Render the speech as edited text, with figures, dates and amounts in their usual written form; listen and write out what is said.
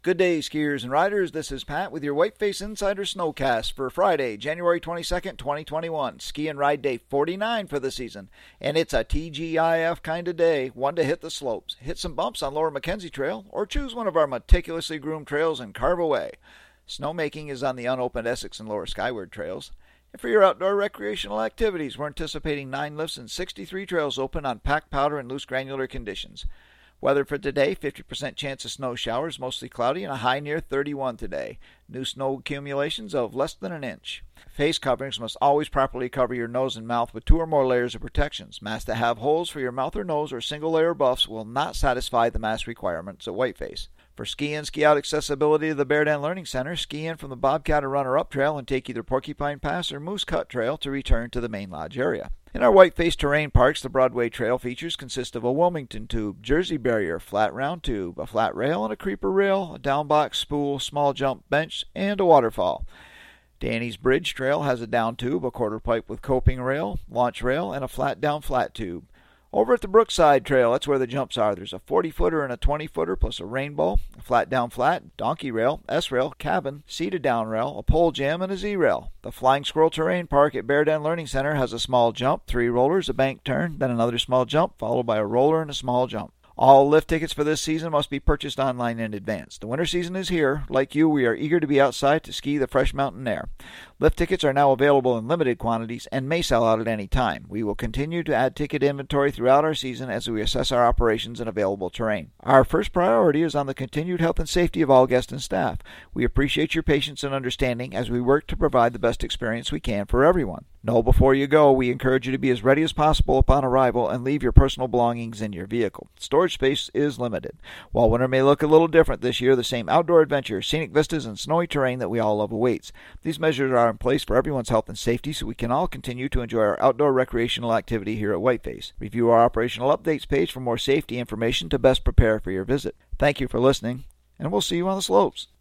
Good day, skiers and riders. This is Pat with your Whiteface Insider Snowcast for Friday, January 22nd, 2021. Ski and ride day 49 for the season. And it's a TGIF kind of day, one to hit the slopes, hit some bumps on Lower Mackenzie Trail, or choose one of our meticulously groomed trails and carve away. Snowmaking is on the unopened Essex and Lower Skyward trails. And for your outdoor recreational activities, we're anticipating 9 lifts and 63 trails open on packed powder and loose granular conditions. Weather for today, 50% chance of snow showers, mostly cloudy, and a high near 31 today. New snow accumulations of less than an inch. Face coverings must always properly cover your nose and mouth with 2 or more layers of protections. Masks that have holes for your mouth or nose or single-layer buffs will not satisfy the mask requirements at Whiteface. For ski in, ski out accessibility to the Bear Den Learning Center, ski in from the Bobcat or Runner-Up Trail and take either Porcupine Pass or Moose Cut Trail to return to the main lodge area. In our Whiteface terrain parks, the Broadway Trail features consist of a Wilmington tube, Jersey barrier, flat round tube, a flat rail and a creeper rail, a downbox spool, small jump bench, and a waterfall. Danny's Bridge Trail has a down tube, a quarter pipe with coping rail, launch rail, and a flat down flat tube. Over at the Brookside Trail, that's where the jumps are. There's a 40-footer and a 20-footer plus a rainbow, a flat down flat, donkey rail, S-rail, cabin, seated down rail, a pole jam, and a Z-rail. The Flying Squirrel Terrain Park at Bear Den Learning Center has a small jump, 3 rollers, a bank turn, then another small jump, followed by a roller and a small jump. All lift tickets for this season must be purchased online in advance. The winter season is here. Like you, we are eager to be outside to ski the fresh mountain air. Lift tickets are now available in limited quantities and may sell out at any time. We will continue to add ticket inventory throughout our season as we assess our operations and available terrain. Our first priority is on the continued health and safety of all guests and staff. We appreciate your patience and understanding as we work to provide the best experience we can for everyone. Know before you go, we encourage you to be as ready as possible upon arrival and leave your personal belongings in your vehicle. Storage space is limited. While winter may look a little different this year, the same outdoor adventure, scenic vistas, and snowy terrain that we all love awaits. These measures are in place for everyone's health and safety so we can all continue to enjoy our outdoor recreational activity here at Whiteface. Review our operational updates page for more safety information to best prepare for your visit. Thank you for listening, and we'll see you on the slopes.